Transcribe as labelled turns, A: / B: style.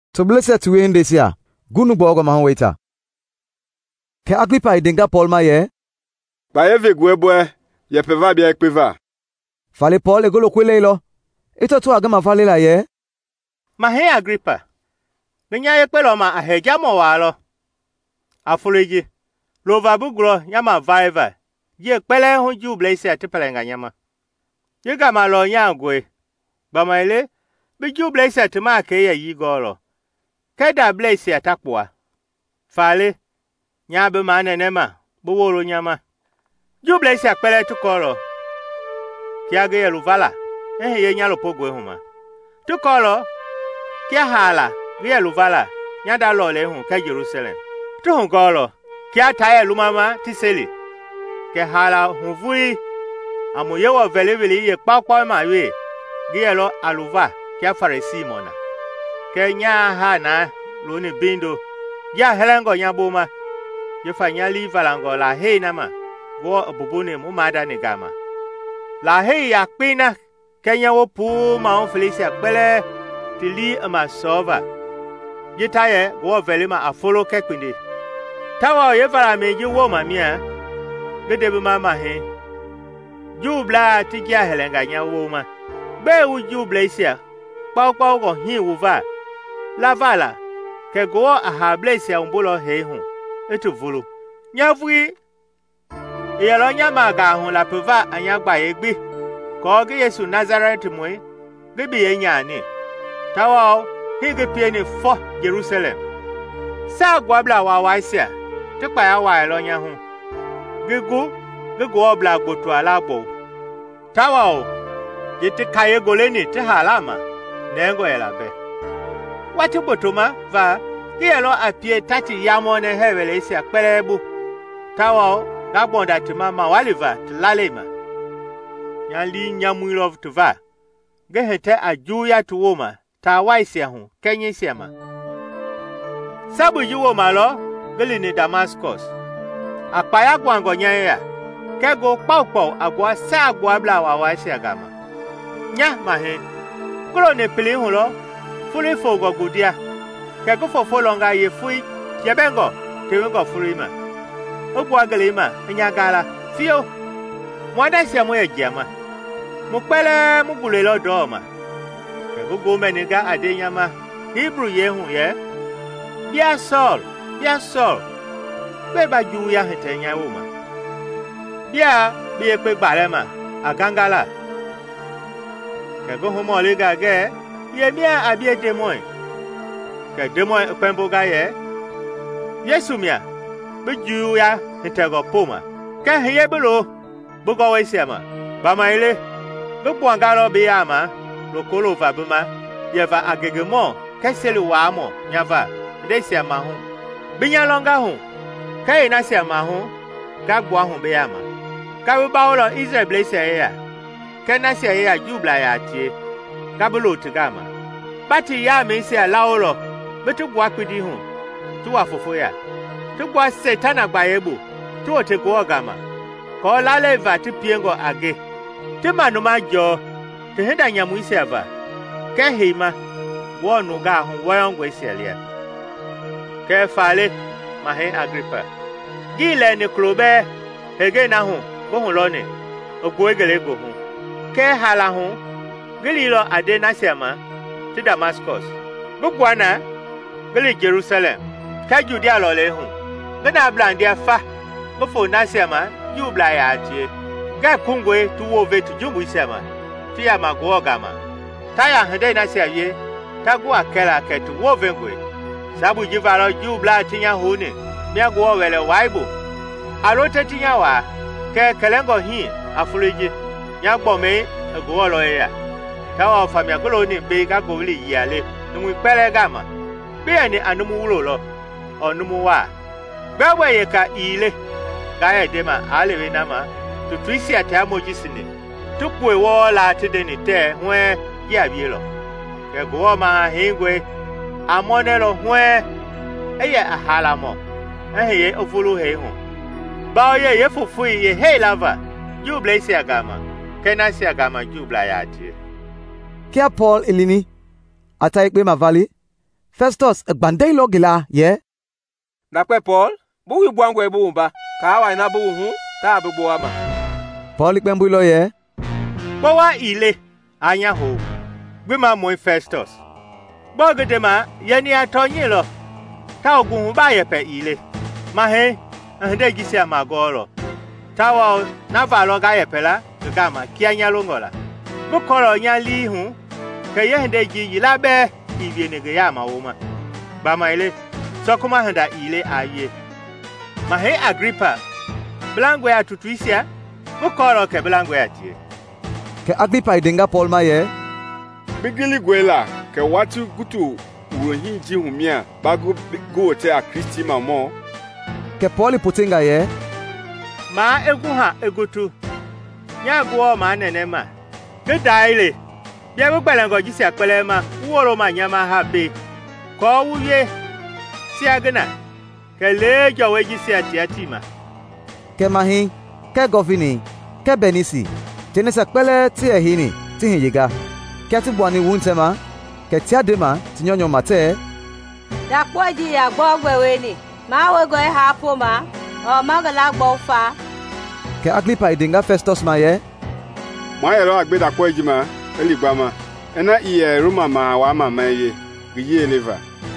A: To blessed to in this year. Gunu bogo ma waiter. Ke Agrippa idenga Paul ma ye.
B: Ba eve gwebwe ye peva bia ekpeva.
A: Fale Paul egolo kwelelo. Ito to agama fale la ye.
C: Ma he Agrippa. Nya ye pelo ma aheja mo walo. Afuleji. Lova bugro nyama vaiva. Ye pele hu ju blessed tepelenga nyama. Ye gama lo nyangwe. Ba maile bi ju blessed ma ke ye yigolo. Keda blessed atakwa. Fale nyabe manenema buworo nyama. Ju blessed pele tukolo. Kiage ye luvala. Ye nyalo pogwe huma. Tukolo kia hala ye luvala. Nyada lole hu ka Jerusalem. Tu hungolo kia taye lumama tiseli. Ke hala huvui amoyewo veleveli ye kpakpa ma we. Gielo aluva kia faresi mona. Ke nya hana loni bindo. Ya helengo nyaboma. Ye fanya livalango la hei nama. Go bubune mumada negama. La hei ya kpina Kenya wo pu ma on Felicia pele tili ama sova. Yitaye go velima afolo kekpinde. Tawa ye fara meji wo ma mia. Gedebu mama he. Jubla tigia helenga nya wo ma. Be u jubla isia. Pau go hin wo va. La vala. Ke go aha blesia umbolo he hu. Etu vulu. Nya vui. E lo nya ma ga hu la peva anya gba egbe. Koge Yesu Nazareth mwe. Gebi enyane. Tawa hige pieni fo Jerusalem. Sa gwabla wa waisia. Tukpa ya wa elonya hu. Gego obla gotu alabo. Tawa o. Yete kaye goleni te halama. Nengo elabe. Wati botoma va. Gielo apie tati yamone hevelesia kpelebu. Tawa o. Gagbonda timama waliva tilalema. Yali nyamwilo of tuva. Gehete ajuya tuwoma. Ta waisia hu. Kenye siama. Sabu juwoma lo. Gili ni Damascus. Akpaya gwango nyaya. Kego pau agwa sa agwa bla wa waisia gama. Nya mahe. Kulo ne pili hu lo. Fuli fogo gudia. Kego fofo longa ye fui. Yebengo. Tewengo fuli ma. Ogwa gili ma. Nyagala. Fio. Mwada siamu ya jama. Mukpele mugule lo doma. Kego gomeniga adenyama. Hebrew yehu ye. Bia Saul. Beba juya hetenya uma. Bia biye pe gbalema agangala. Kego homo lega ge ye bia abie demoy. Ke demoy pemboga ye. Yesu mia. Be juya hetego poma. Ke heye belo. Bugo wesiama. Bamaile. Be bwangalo biama. Lokolo va bema. Yeva agegemo. Keseli wa mo nyava. Desia mahu. Binya longa hu. Kai na sia mahu. Gagwa hu be ama. Ka ba lo Israel blessea ya. Ka na sia ya jubla ya tie. Gabulo tigama. Bati ya me sia laolo. Betu gwa kwidi hu. Tu afofo ya. Tu gwa setana gba yebu. Tu otego ogama. Ko lale va tu piengo age. Tu manuma jo. Tu henda nyamu isia va. Ka heima. Wonu ga hu woyongwe sia Ke fale mahe Agrippa. Gile ni klobe hege na hu go lone ogbo egele go hu. Ke hala hu gili lo ade na sema ti Damascus. Bugwana gili Jerusalem. Ka Judea lo le hu. Gana blandia fa bofo na sema jubla ya atie. Ga kungwe tuwo vetu jumbu sema. Ti ya magwo gama. Taya hede na seye tagu akela ketu wo vengwe. Sabu jivalo jubla tinya hune. Miago wele waibu. Alote tinya wa. Ke kelengo hi afuliji. Nyagbo me ego lo ya. Tawa famia golo ni be ga go li yale. Nwi pele gama. Be ni anumu wulo lo. Onumu wa. Bewe ye ka ile. Ga ye dema alewe nama. Tu twisi ata mojisini. Tukwe wo la tide ni te hwe ya bielo. Ke go ma hingwe. Amonelo hwe eye ahalamo eheye ofulu he hu ba ye fufu ye he lava jubla isi agama kena si agama jubla ya tie
A: Kia Paul elini ata ikpe mavali Festus gbandei lo gila ye.
D: Dakwe Paul, bu wi bwangwe bu mba, ka wa ina bu hu, ta bu bo ama.
A: Paul ikpembu lo ye.
C: Bowa ile anya ho. Gbema mo Festus. Bogedema yeni atonyi lo. Ta ogun ba ye pe ile. Ma he, ande gisi amagoro. Ta wa na va lo ga ye pe la, ga ma ki anya lo ngola. Bu koro nya li hu, ke ye hande gi yila be ivie ne ga ya ma wo ma. Ba ma ile, so kuma handa ile aye. Ma he Agrippa. Blangwe atutuisia, bu koro ke blangwe atie.
A: Ke Agrippa idenga Paul ma ye.
B: Bigili gwela ke watu gutu urohin ji humia bago go te a Kristi mamo.
A: Ke Paul ipotenga ye.
C: Ma egu ha egutu. Nya gwo ma nene ma. Ke daile. Bia bu gbelengo ji se apele ma. Woro ma nyama ha be. Ko wuye. Si agna. Ke le jowe ji se atiati ma.
A: Ke mahi, ke govini, ke benisi. Tenesa pele ti ehini, ti hiyiga. Ke ti bwani wuntema, ke ti adema ti nyonyo mate.
E: Dakpo ji ya gbogwe weni. Ma we go ha po ma. O magala gbo fa.
A: Ke Agrippa idenga Festus ma ye.
B: Ma yero agbeda kwa ejima, eligbama. Ena iye Roma ma wa mama ye, giye eleva.